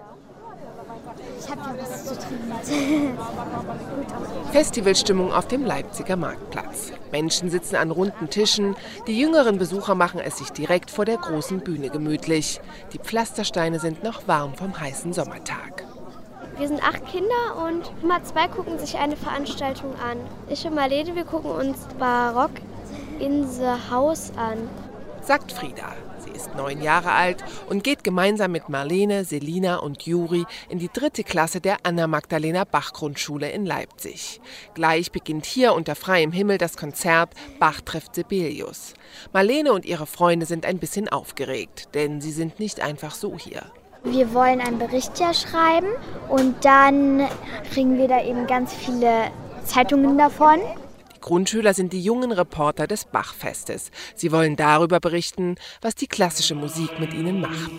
Ich habe ja was zu trinken. Festivalstimmung auf dem Leipziger Marktplatz. Menschen sitzen an runden Tischen. Die jüngeren Besucher machen es sich direkt vor der großen Bühne gemütlich. Die Pflastersteine sind noch warm vom heißen Sommertag. Wir sind 8 Kinder und immer 2 gucken sich eine Veranstaltung an. Ich und Marlene, wir gucken uns Barock in the House an. Sagt Frieda. Sie ist 9 Jahre alt und geht gemeinsam mit Marlene, Selina und Juri in die 3. Klasse der Anna-Magdalena-Bach-Grundschule in Leipzig. Gleich beginnt hier unter freiem Himmel das Konzert Bach trifft Sibelius. Marlene und ihre Freunde sind ein bisschen aufgeregt, denn sie sind nicht einfach so hier. Wir wollen einen Bericht ja schreiben und dann kriegen wir da eben ganz viele Zeitungen davon. Die Grundschüler sind die jungen Reporter des Bachfestes. Sie wollen darüber berichten, was die klassische Musik mit ihnen macht.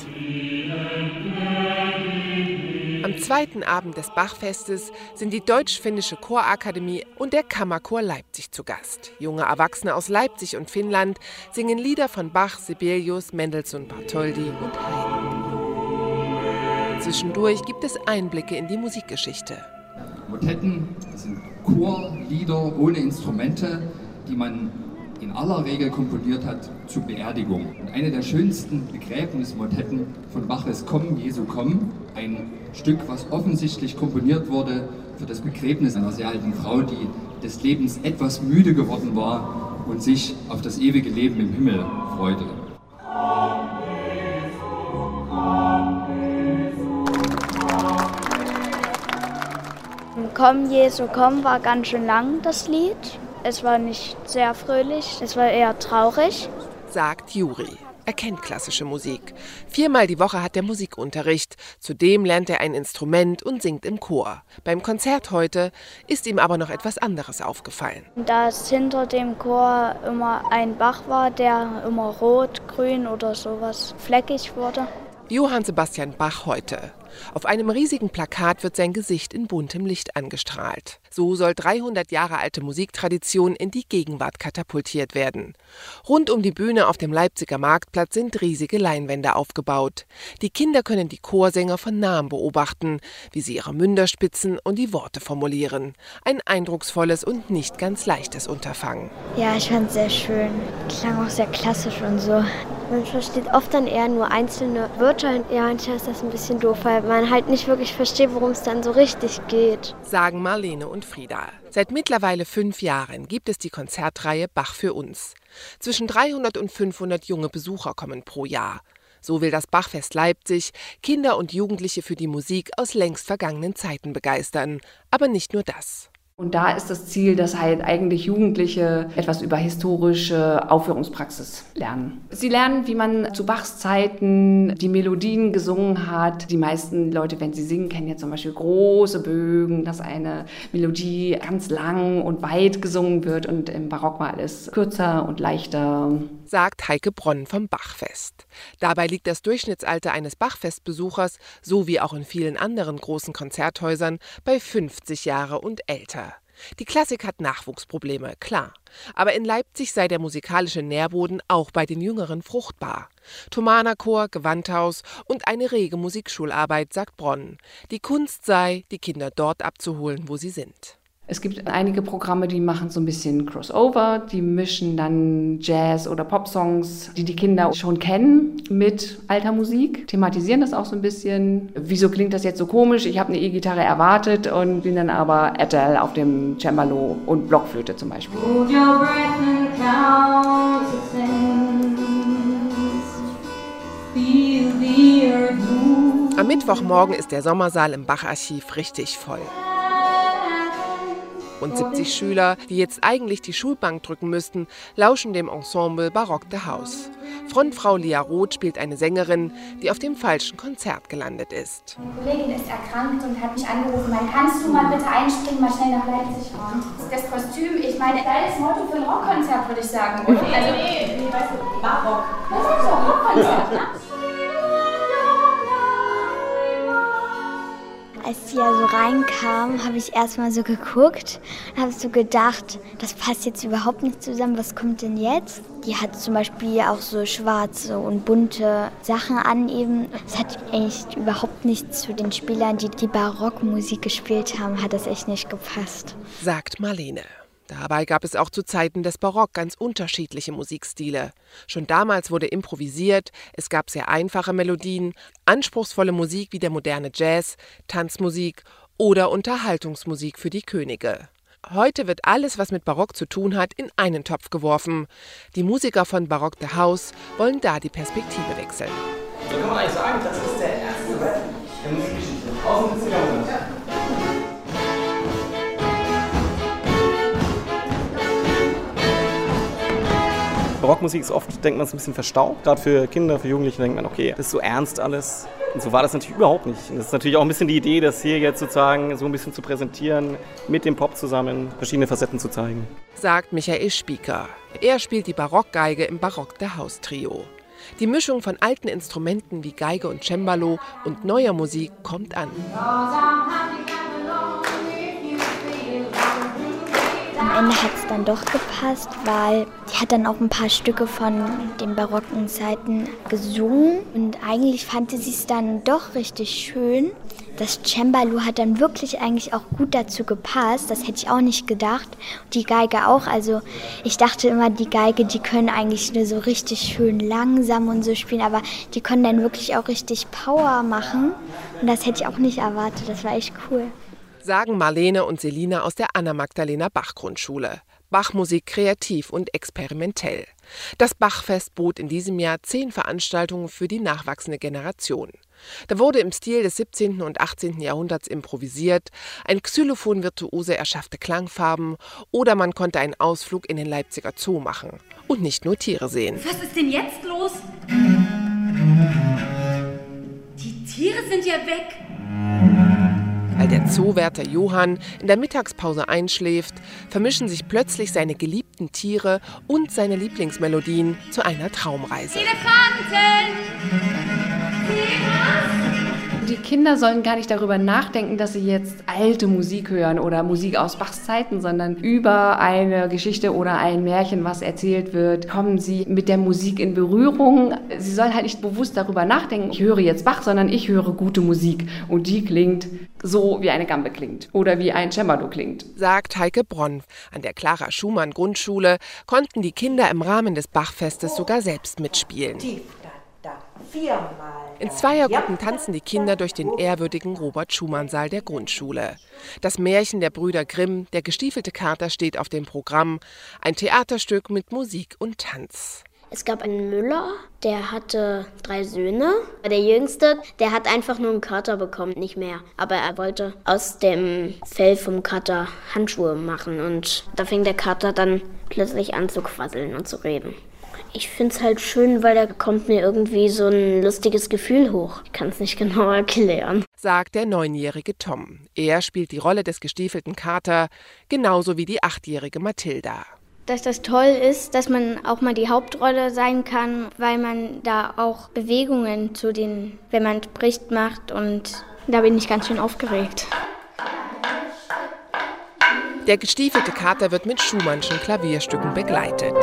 Am 2. Abend des Bachfestes sind die Deutsch-Finnische Chorakademie und der Kammerchor Leipzig zu Gast. Junge Erwachsene aus Leipzig und Finnland singen Lieder von Bach, Sibelius, Mendelssohn, Bartholdy und Haydn. Zwischendurch gibt es Einblicke in die Musikgeschichte. Motetten sind Chorlieder ohne Instrumente, die man in aller Regel komponiert hat zur Beerdigung. Und eine der schönsten Begräbnismotetten von Bach ist Komm, Jesu, komm. Ein Stück, was offensichtlich komponiert wurde für das Begräbnis einer sehr alten Frau, die des Lebens etwas müde geworden war und sich auf das ewige Leben im Himmel freute. Komm, Jesu, komm war ganz schön lang, das Lied. Es war nicht sehr fröhlich, es war eher traurig. Sagt Juri. Er kennt klassische Musik. 4-mal die Woche hat er Musikunterricht. Zudem lernt er ein Instrument und singt im Chor. Beim Konzert heute ist ihm aber noch etwas anderes aufgefallen. Dass hinter dem Chor immer ein Bach war, der immer rot, grün oder sowas fleckig wurde. Johann Sebastian Bach heute. Auf einem riesigen Plakat wird sein Gesicht in buntem Licht angestrahlt. So soll 300 Jahre alte Musiktradition in die Gegenwart katapultiert werden. Rund um die Bühne auf dem Leipziger Marktplatz sind riesige Leinwände aufgebaut. Die Kinder können die Chorsänger von nahem beobachten, wie sie ihre Münder spitzen und die Worte formulieren. Ein eindrucksvolles und nicht ganz leichtes Unterfangen. Ja, ich fand es sehr schön. Klang auch sehr klassisch und so. Man versteht oft dann eher nur einzelne Wörter. Ja, manchmal ist das ein bisschen doof, weil man halt nicht wirklich versteht, worum es dann so richtig geht. Sagen Marlene und Frieda. Seit mittlerweile 5 Jahren gibt es die Konzertreihe Bach für uns. Zwischen 300 und 500 junge Besucher kommen pro Jahr. So will das Bachfest Leipzig Kinder und Jugendliche für die Musik aus längst vergangenen Zeiten begeistern. Aber nicht nur das. Und da ist das Ziel, dass halt eigentlich Jugendliche etwas über historische Aufführungspraxis lernen. Sie lernen, wie man zu Bachs Zeiten die Melodien gesungen hat. Die meisten Leute, wenn sie singen, kennen ja zum Beispiel große Bögen, dass eine Melodie ganz lang und weit gesungen wird und im Barock war alles kürzer und leichter. Sagt Heike Bronn vom Bachfest. Dabei liegt das Durchschnittsalter eines Bachfestbesuchers, so wie auch in vielen anderen großen Konzerthäusern, bei 50 Jahre und älter. Die Klassik hat Nachwuchsprobleme, klar. Aber in Leipzig sei der musikalische Nährboden auch bei den Jüngeren fruchtbar. Thomanerchor, Gewandhaus und eine rege Musikschularbeit, sagt Bronn. Die Kunst sei, die Kinder dort abzuholen, wo sie sind. Es gibt einige Programme, die machen so ein bisschen Crossover, die mischen dann Jazz- oder Popsongs, die die Kinder schon kennen, mit alter Musik, thematisieren das auch so ein bisschen. Wieso klingt das jetzt so komisch? Ich habe eine E-Gitarre erwartet und bin dann aber Adele auf dem Cembalo und Blockflöte zum Beispiel. Am Mittwochmorgen ist der Sommersaal im Bacharchiv richtig voll. Und 70 Schüler, die jetzt eigentlich die Schulbank drücken müssten, lauschen dem Ensemble Barock the House. Frontfrau Lia Roth spielt eine Sängerin, die auf dem falschen Konzert gelandet ist. Eine Kollegin ist erkrankt und hat mich angerufen, kannst du mal bitte einspringen, mal schnell nach Leipzig fahren? Das Kostüm, ich meine, geiles Motto für ein Rockkonzert, würde ich sagen. Also, nee, weißt du, Barock. Das ist so ein Rockkonzert, ne? Als die ja so reinkam, habe ich erstmal so geguckt und habe so gedacht, das passt jetzt überhaupt nicht zusammen, was kommt denn jetzt? Die hat zum Beispiel auch so schwarze und bunte Sachen an eben. Das hat eigentlich überhaupt nicht zu den Spielern, die die Barockmusik gespielt haben, hat das echt nicht gepasst. Sagt Marlene. Dabei gab es auch zu Zeiten des Barock ganz unterschiedliche Musikstile. Schon damals wurde improvisiert, es gab sehr einfache Melodien, anspruchsvolle Musik wie der moderne Jazz, Tanzmusik oder Unterhaltungsmusik für die Könige. Heute wird alles, was mit Barock zu tun hat, in einen Topf geworfen. Die Musiker von Barock the House wollen da die Perspektive wechseln. So kann man eigentlich sagen, das ist der erste Rap der Musikgeschichte aus dem 70er Jahrhundert. Barockmusik ist oft, denkt man, ist ein bisschen verstaubt. Gerade für Kinder, für Jugendliche denkt man, okay, das ist so ernst alles. Und so war das natürlich überhaupt nicht. Und das ist natürlich auch ein bisschen die Idee, das hier jetzt sozusagen so ein bisschen zu präsentieren, mit dem Pop zusammen verschiedene Facetten zu zeigen. Sagt Michael Spieker. Er spielt die Barockgeige im Barock the House Trio. Die Mischung von alten Instrumenten wie Geige und Cembalo und neuer Musik kommt an. Am Ende hat es dann doch gepasst, weil die hat dann auch ein paar Stücke von den barocken Zeiten gesungen. Und eigentlich fand sie es dann doch richtig schön. Das Cembalo hat dann wirklich eigentlich auch gut dazu gepasst. Das hätte ich auch nicht gedacht. Die Geige auch. Also ich dachte immer, die Geige, die können eigentlich nur so richtig schön langsam und so spielen. Aber die können dann wirklich auch richtig Power machen. Und das hätte ich auch nicht erwartet. Das war echt cool. Sagen Marlene und Selina aus der Anna-Magdalena-Bach-Grundschule. Bachmusik kreativ und experimentell. Das Bachfest bot in diesem Jahr 10 Veranstaltungen für die nachwachsende Generation. Da wurde im Stil des 17. und 18. Jahrhunderts improvisiert, ein Xylophon-Virtuose erschaffte Klangfarben oder man konnte einen Ausflug in den Leipziger Zoo machen und nicht nur Tiere sehen. Was ist denn jetzt los? Die Tiere sind ja weg. Weil der Zoowärter Johann in der Mittagspause einschläft, vermischen sich plötzlich seine geliebten Tiere und seine Lieblingsmelodien zu einer Traumreise. Elefanten! Die Kinder sollen gar nicht darüber nachdenken, dass sie jetzt alte Musik hören oder Musik aus Bachs Zeiten, sondern über eine Geschichte oder ein Märchen, was erzählt wird, kommen sie mit der Musik in Berührung. Sie sollen halt nicht bewusst darüber nachdenken, ich höre jetzt Bach, sondern ich höre gute Musik und die klingt so, wie eine Gambe klingt oder wie ein Cembalo klingt. Sagt Heike Bronn. An der Clara Schumann Grundschule konnten die Kinder im Rahmen des Bachfestes sogar selbst mitspielen. In Zweiergruppen tanzen die Kinder durch den ehrwürdigen Robert-Schumann-Saal der Grundschule. Das Märchen der Brüder Grimm, der gestiefelte Kater, steht auf dem Programm. Ein Theaterstück mit Musik und Tanz. Es gab einen Müller, der hatte 3 Söhne. Der Jüngste, der hat einfach nur einen Kater bekommen, nicht mehr. Aber er wollte aus dem Fell vom Kater Handschuhe machen. Und da fing der Kater dann plötzlich an zu quasseln und zu reden. Ich finde es halt schön, weil da kommt mir irgendwie so ein lustiges Gefühl hoch. Ich kann es nicht genau erklären. Sagt der 9-jährige Tom. Er spielt die Rolle des gestiefelten Kater, genauso wie die 8-jährige Mathilda. Dass das toll ist, dass man auch mal die Hauptrolle sein kann, weil man da auch Bewegungen zu den, wenn man spricht, macht. Und da bin ich ganz schön aufgeregt. Der gestiefelte Kater wird mit Schumannschen Klavierstücken begleitet.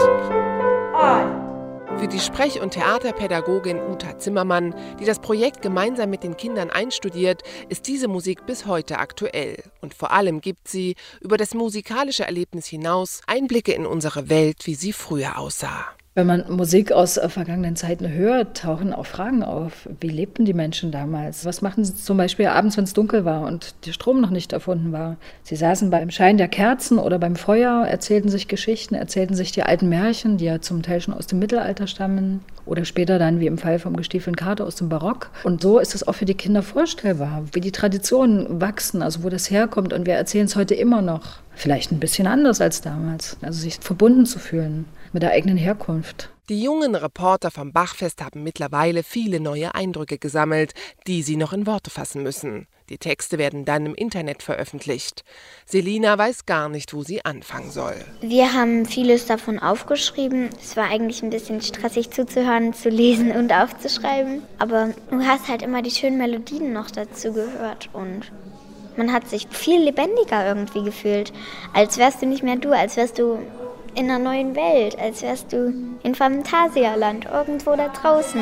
Für die Sprech- und Theaterpädagogin Uta Zimmermann, die das Projekt gemeinsam mit den Kindern einstudiert, ist diese Musik bis heute aktuell. Und vor allem gibt sie über das musikalische Erlebnis hinaus Einblicke in unsere Welt, wie sie früher aussah. Wenn man Musik aus vergangenen Zeiten hört, tauchen auch Fragen auf. Wie lebten die Menschen damals? Was machten sie zum Beispiel abends, wenn es dunkel war und der Strom noch nicht erfunden war? Sie saßen beim Schein der Kerzen oder beim Feuer, erzählten sich Geschichten, erzählten sich die alten Märchen, die ja zum Teil schon aus dem Mittelalter stammen oder später dann, wie im Fall vom gestiefelten Kater, aus dem Barock. Und so ist es auch für die Kinder vorstellbar, wie die Traditionen wachsen, also wo das herkommt. Und wir erzählen es heute immer noch. Vielleicht ein bisschen anders als damals. Also sich verbunden zu fühlen mit der eigenen Herkunft. Die jungen Reporter vom Bachfest haben mittlerweile viele neue Eindrücke gesammelt, die sie noch in Worte fassen müssen. Die Texte werden dann im Internet veröffentlicht. Selina weiß gar nicht, wo sie anfangen soll. Wir haben vieles davon aufgeschrieben. Es war eigentlich ein bisschen stressig zuzuhören, zu lesen und aufzuschreiben. Aber du hast halt immer die schönen Melodien noch dazu gehört und Man hat sich viel lebendiger irgendwie gefühlt, als wärst du nicht mehr du, als wärst du in einer neuen Welt, als wärst du in Phantasialand, irgendwo da draußen.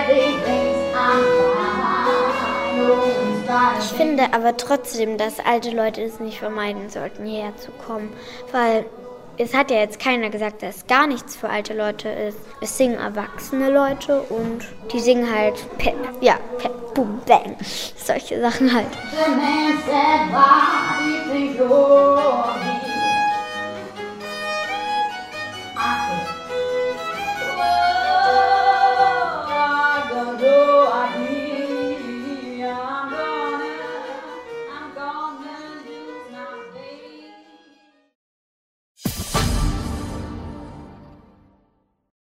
Ich finde aber trotzdem, dass alte Leute es nicht vermeiden sollten, hierher zu kommen, weil es hat ja jetzt keiner gesagt, dass gar nichts für alte Leute ist. Es singen erwachsene Leute und die singen halt Pep, Boom, Bang, solche Sachen halt.